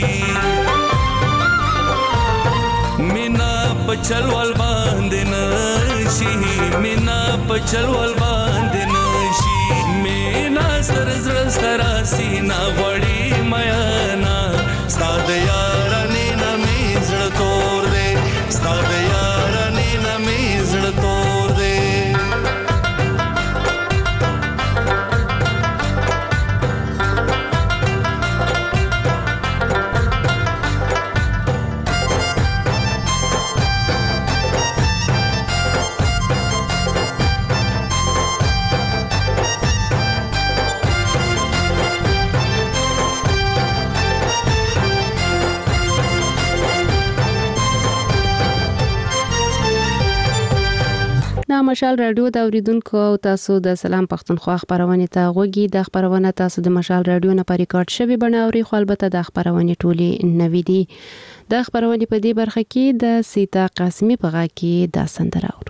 S4: مینا په چلول باندې نشي مینا په چلول باندې نشي مینا سر زړه سترا سینا وړي میانا ستاد یارانې نه مې زړه تور دی ستاد یارانې نه مې زړه تور دی
S1: مشال رادیو د اوریدونکو او تاسو د سلام پښتونخوا خبرونه ته غوږی د خبرونه تاسو د مشال رادیو نه په ریکارډ شوی بناوري خو البته د خبرونه ټولي نوې دي د خبرونه په دې برخه کې د سیتا قاسمی په غا کې د سندره اورو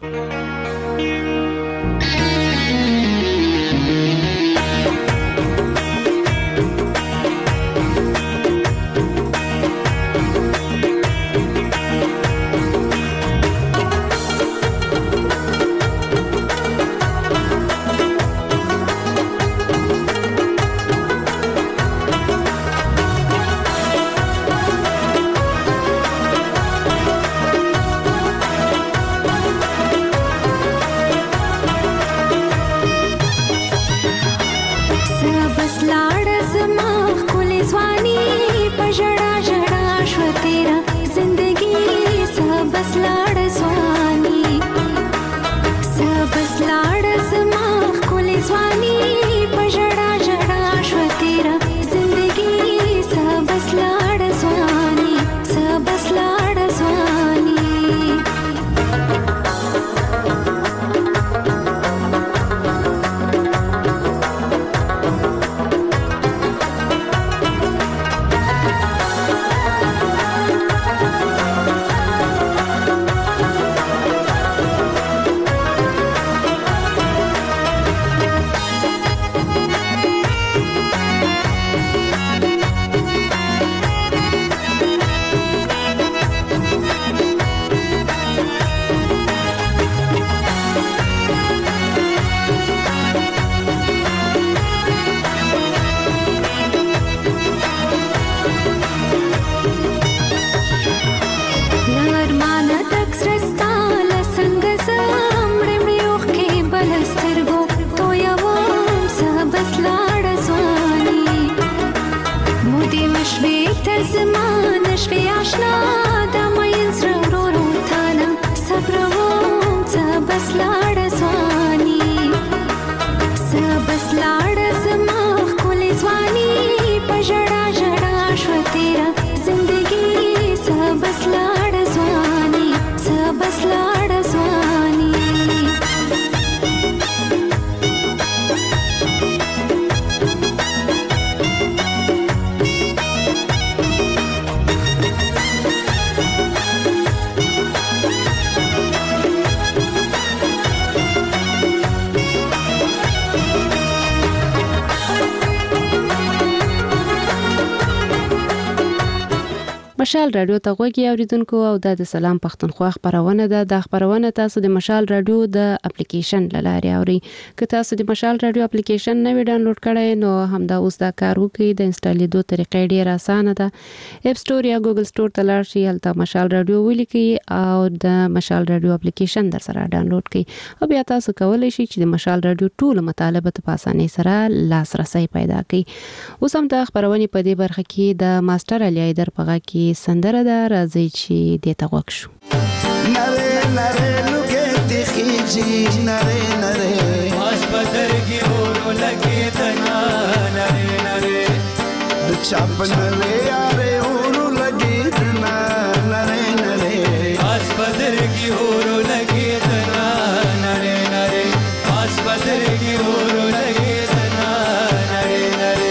S1: مشال رادیو ته غوږی اوریدونکو او د سلام پښتونخوا خبرونه ده د خبرونه تاسو د مشال رادیو د اپلیکیشن لاره اوري که تاسو د مشال رادیو اپلیکیشن نه ډاونلوډ کړئ نو همدا اوس دا کار وکړئ د انسټالیدو طریقې ډیره اسانه ده اپ سٹور یا ګوګل سٹور ته لاړ شئ هلته مشال رادیو ولیکئ او د مشال رادیو اپلیکیشن در سره ډاونلوډ کړئ او بیا تاسو کولی شئ چې د مشال رادیو ټول مطالبه په اسانۍ سره لاسرسي پیدا کړئ اوس هم د خبرونه په دې برخه کې د ماستر علي ایدر پغا کې سندره ده راځي چې دې ته وښو
S5: نره نره لوګې ته خيجي نره نره واش بدر کې ورو لګې تنا نره نره د چاپ نره یاره ورو لګې تنا نره نره واش بدر کې ورو لګې تنا نره نره واش بدر کې ورو لګې تنا نره نره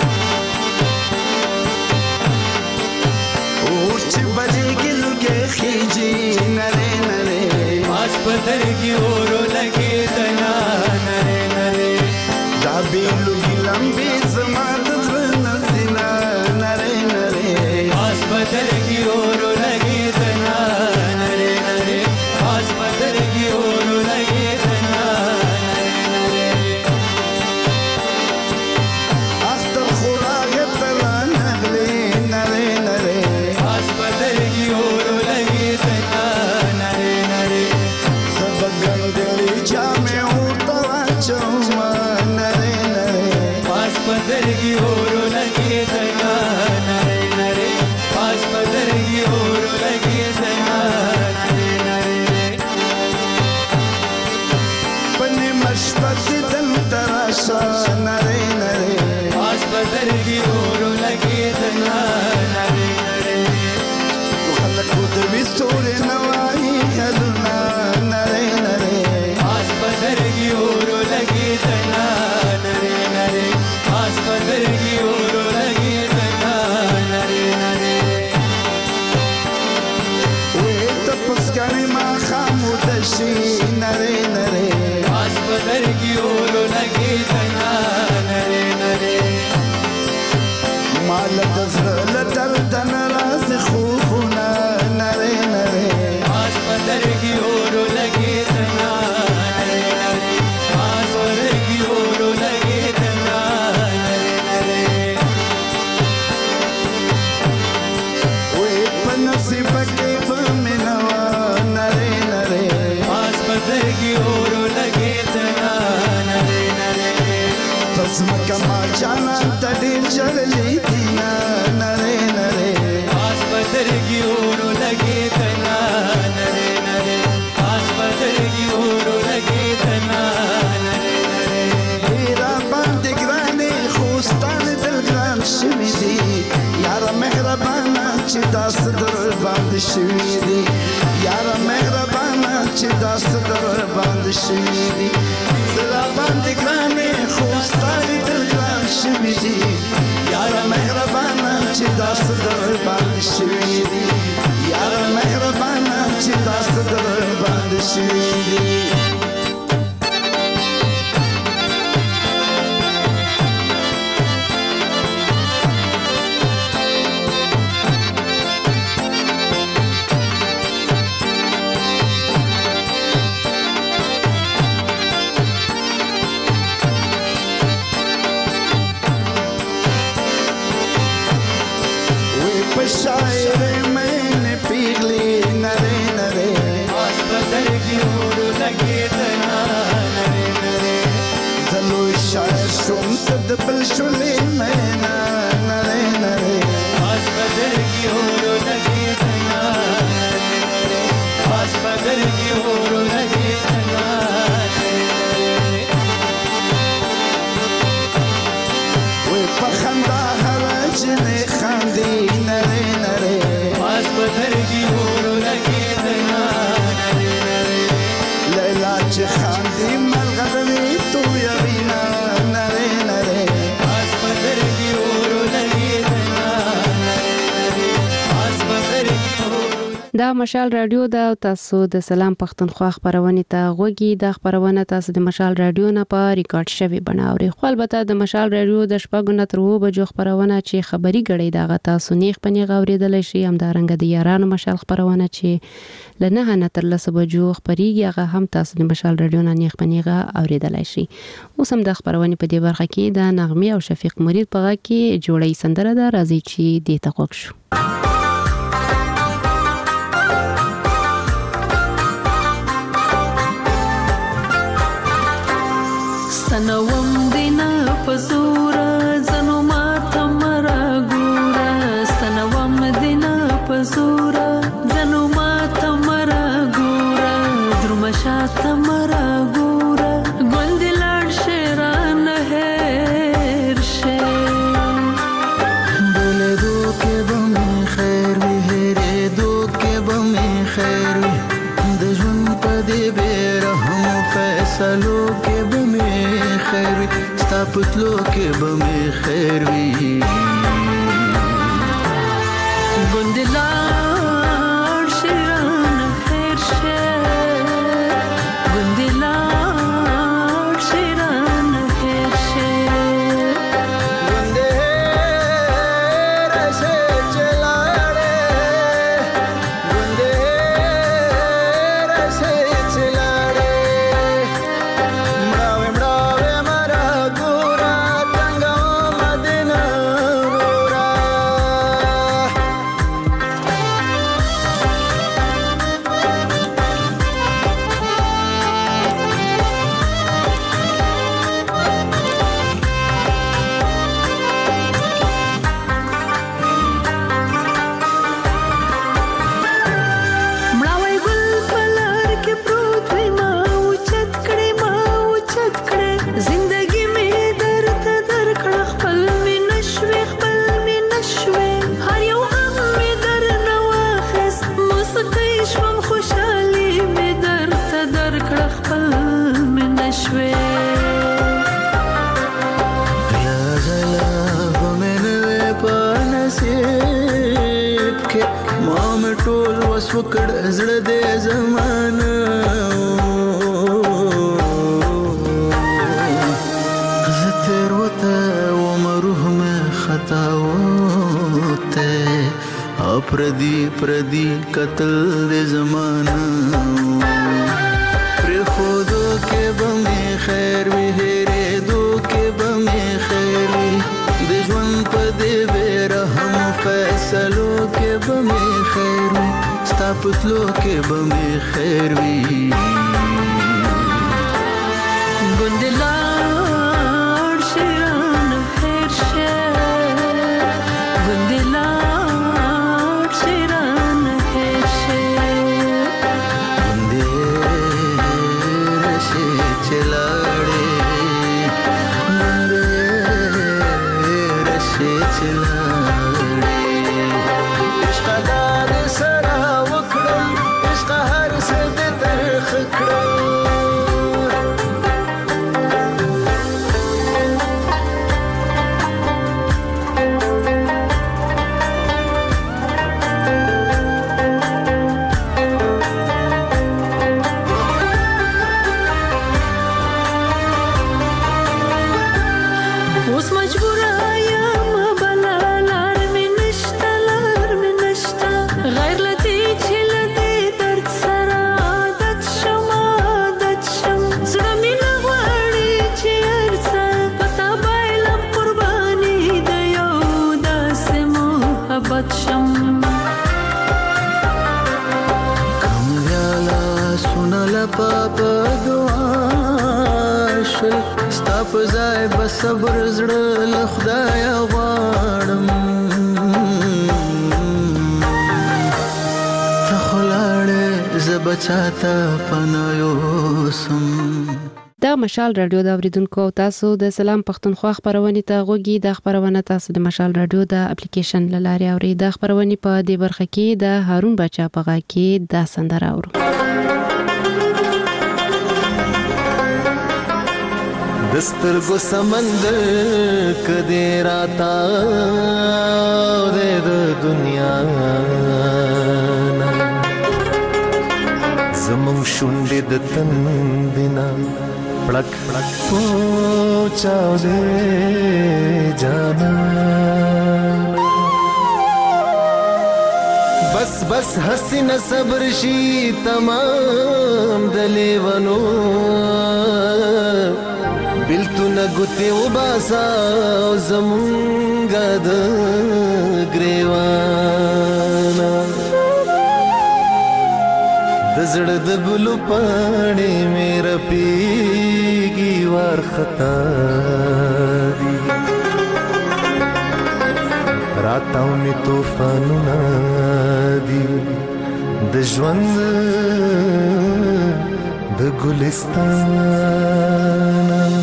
S5: خيجي نره نره واش بدر کی اورو لگے تنا نره نره دا بیلو لمبی زمات زنزنا نره نره واش بدر کی اورو لگے تنا نره نره واش بدر کی اورو لگے تنا نره نره اختر خوراک تلا نغلی نره نره واش بدر کی اورو بدر کی اورو لگے تنا نرے نرے پاس بدر کی اورو لگے تنا نرے نرے پنے مشبت دل تراشا نرے نرے پاس بدر کی اورو لگے تنا نرے نرے خلق دوی سورے نوائی حلنا نرے نرے پاس بدر کی اورو لگے تنا نرے نرے پاس بدر کی اورو لگے تنا نرے نرے وے تپس کرے ما خاموشی نرے نرے پاس بدر کی اورو لگے تنا نرے نرے مال دزل درد ناراض خوبنا نرے نرے پاس بدر کی اورو لگے تنا نرے نرے پاس بدر کی اورو لگے تنا بدر کی اورو لگے تنا نرے نرے تسمکا ما جانا تدیر جللی دینا نرے نرے پاس بدر کی اورو لگے تنا نرے نرے پاس بدر کی اورو لگے تنا نرے نرے میرا باند گرانے خوستان دل گران شوی دی یارا مہربانا چی داست در باند شوی دی یارا مہربانا چی داست در باند شوی دی زلا باند گرانے خوستان دل گران شوی دی یارا مہربانا چی داست در باند شوی دی یارا مہربانا چی داست در باند شوی دی शायर मैंने पिघली नरे नरे पास بدر की ओर लगे तना नरे नरे जलो शायर शुम तदबल शुले मैना नरे नरे पास بدر की ओर लगे तना नरे नरे पास بدر की ओर लगे तना नरे नरे वो पखंदा हरज ने खांदी नरे नरे पास بدر की ओर लगे तना नरे नरे लैला च खांदी मलगदवी तू यबीना नरे नरे पास بدر की ओर लगे तना नरे नरे पास بدر की ओर
S1: دا مشال رادیو دا تاسو د سلام پښتونخوا خبرونه ته غوږی د خبرونه تاسو د مشال رادیو نه په ریکارډ شوی بناوري خو البته د مشال رادیو د شپږو نه تر اوو بجو خبرونه چې خبري غړي دا تاسو نیغ پنی غوړیدل شي هم د رنګ د یارانو مشال خبرونه چې لنه نه تر لس بجو خبريږي هغه هم تاسو د مشال رادیو نه نیغ پنی غوړیدل شي اوس هم د خبرونه په دې برخه کې د نغمه او شفیق مرید په غا کې جوړی سندره دا راځي چې د تقوک شو
S7: سنوم دینا پزورا زنو ماتا مرا گورا سنوم دینا پزورا زنو ماتا مرا گورا درمشاتا مرا گورا گندلار شیران هیر شیر
S8: بولے دو کے بمی خیر وی ہیرے دو کے بمی خیر وی دجون پدی بیرحم فیصلو کے خیر وی ستا پتلو کې به مې خیر وی ګوندلار شیران خیر شیر ګوندلار شیران خیر شیر ګوندې راسه چلاړې ګوندې راسه چلاړې وکړ زړه دې زمانه زتر وته ومروه مې خطا وته اپردي پردي قتل دې زمانه پر خودو کې بمې خیر وی هره دو کې بمې خیر وی د ژوند په دې بیرحم فیصلو کې بمې خیر وی پتلو کې به مې خیر وي ګوندلار شیران خیر شیر ګوندلار شیران خیر شیر ګوندې راشي چلاړې ګوندې راشي چلاړې عشق دار سره پزای بس صبر زړه له خدای غواړم ته خلاړې زبچاته پنایو سم
S1: دا مشال رادیو د اوریدونکو تاسو د سلام پښتونخوا خبرونه ته غوږی د خبرونه تاسو د مشال رادیو د اپلیکیشن لاره اوري د خبرونه په دې برخه کې د هارون بچا پغا کې د سندره اورو
S8: دسترګو سمندر کدی راتا د دنیا
S9: زمون شونډې د تندنا پړک پړک پوچاو دې جانا بس بس حسین صبر شي تمام د لیونو بلتونه ګوتې وباسا زمونږه د ګریوانا د زړه د ګلو پاڼې مې رپېږي وارخطا دي راتاو مې طوفانونه دي د ژوند د ګلستان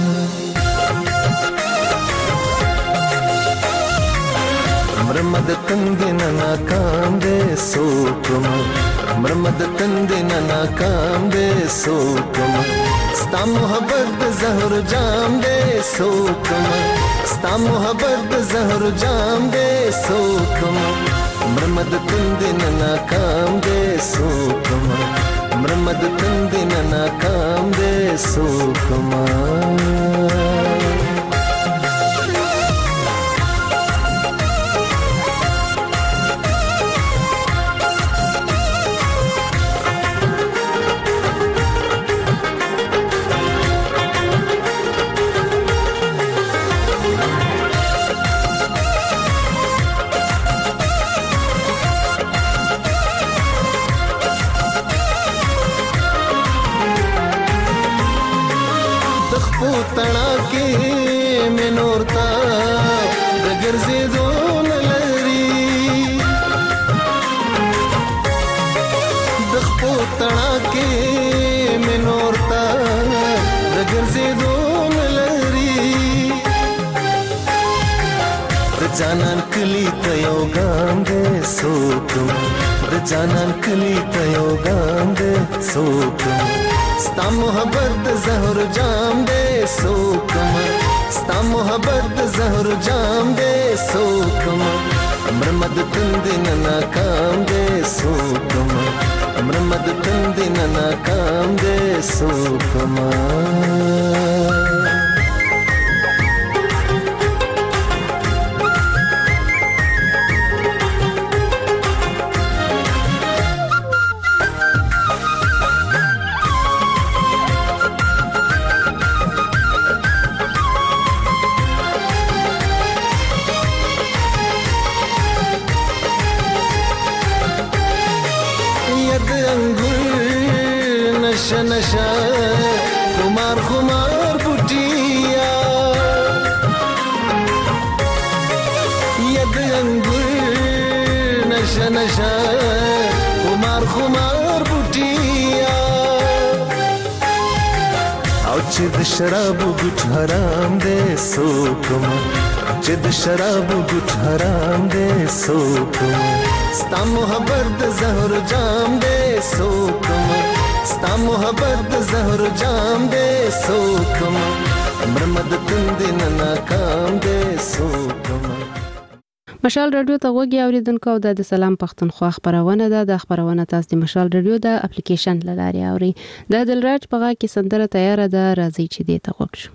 S9: مرمد تندې نه ناکام دې سوکم مرمد تندې نه ناکام دې سوکم ستا محبت د زهر جام دې سوکم ستا محبت د زهر جام دې سوکم مرمد تندې نه ناکام دې سوکم مرمد تندې نه ناکام دې سوکم تڼا کې مې نور تا د ګرځېدو نه لري د خپو تڼا کې مې نور تا د ګرځېدو نه لري د جانان کلی ته یو ګام دې سوکم د جانان کلی ته یو ګام دې سوکم ستا محبت د زهر جام دې سوکم ستا محبت د زهر جام دې سوکم مرمد تندې نه ناکام دې سوکم مرمد تندې نه ناکام دې سوکم نشا نشا خمار خمار بوټیا ید انګور نشا نشا خمار خمار بوټیا او چې د شراب ګټ حرام دې سوکم چې د شراب ګټ حرام دې سوکم ستا محبت د زهر جام دې سوکم ستا محبت د زهر جام دې سوکم مرمد تندې نه ناکام دې سوکم
S1: مشال رادیو ته وګورئ اوریدونکو د سلام پښتونخوا خبرونه ده د خبرونه تاسو د مشال رادیو د اپلیکیشن لاري اوري د دلراج پغا کې سندره تیار ده راځي چې دې ته وګورئ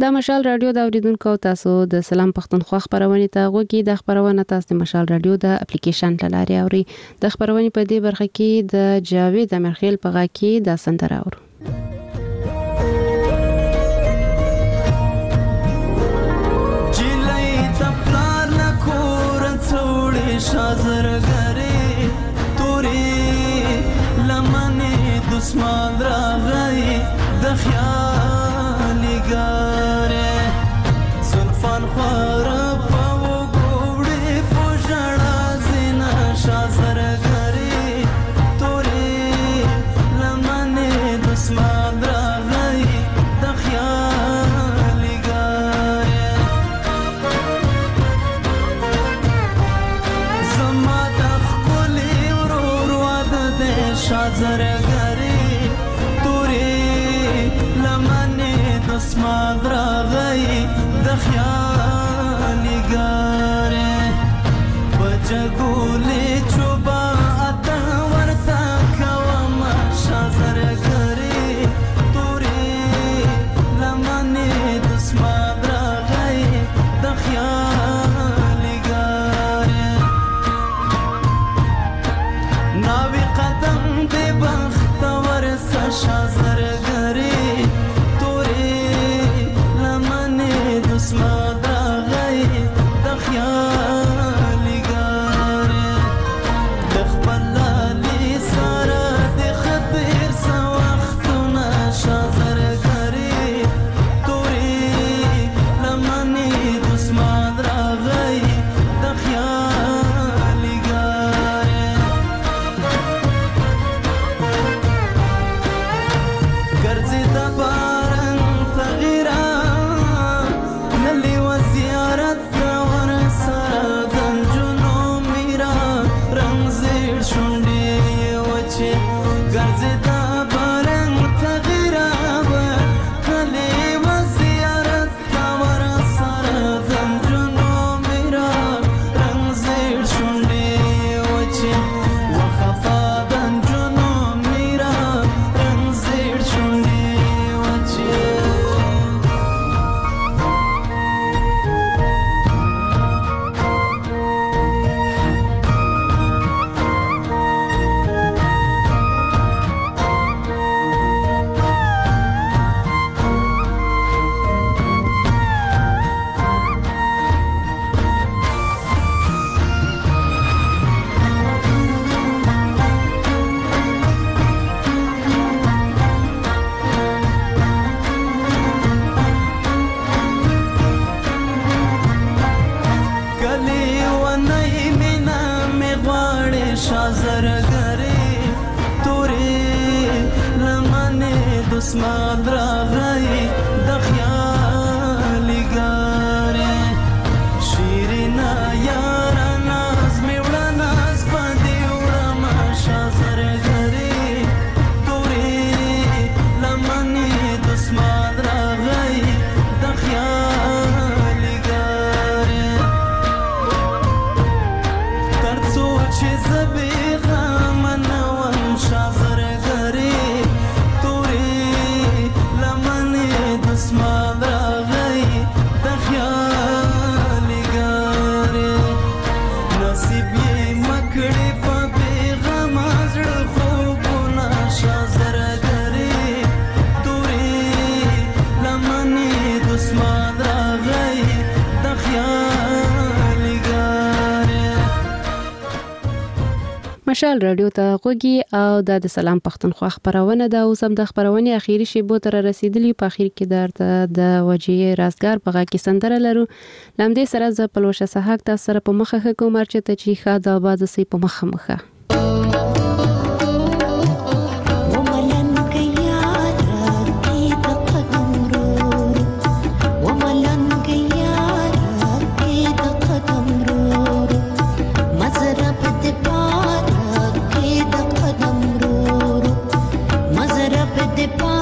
S1: د مشال رادیو د اوریدونکو تاسو د سلام پښتونخوا خبرونه ته غوږی د خبرونه تاسو د مشال رادیو د اپلیکیشن لاري اوري د خبرونه په دې برخه کې د جاوید امرخیل په غا کې د سندره اورو
S8: شازرگری توری لمنی دسمان راغی د خیالی گاره زلفان خوار پاو گوڑی پوشڑا زینا شازرگری توری لمنی دسمان راغی د خیالی گاره شازرگری توری لمنی دسمان راغی د خیالی گاره بجگولی چوبا اتن ورتا کوام شازرگری توری لمنی دسمان راغی د خیالی گاره ناوی قدم دی بختور شازرگری توری لمنی دسمان راغی د خیالی گاره د خپل لالی سره د خطر سو وختونه شازرگری توری لمنی دسمان راغی د خیالی گاره گرزی دا بارن تغیرا نلی و زیارت دا ورسا دنجونو میرا رنگ زیر شنڈی وچی گرزی دا بارن تغیرا نلی و زیارت دا ورسا دنجونو میرا رنگ زیر شنڈی وچی وخفا دنجونو میرا رنگ زیر شنڈی وچی کلی و نئی مینا می غواړي شازرگری توری لمنی دسمان راغی د خیالی گاره شیرینا یارا ناز می وړه ناز باندې وړم شازرگری توری لمنی دسمان راغی د خیالی گاره ترڅو چې زبې غمنوم شازرگری توری لمنی دسمان راغی د خیالی گاره نصیب یې مکړې په بیغم زړه خوبونه شازرگری توری لمنی دسمان راغی د خیالی گاره
S1: مشال رادیو ته غوږی او د سلام پښتونخوا خبرونه د اوسم د خبرونه اخیری شیبو تر رسیدلی په اخیر کې درته د وجې رازګار په غا کې سندره لرو لمدې سره ز پلوشه سحق تاسو سره په مخه کوم چې ته چې خا د آباد سي په مخه مخه
S10: Depart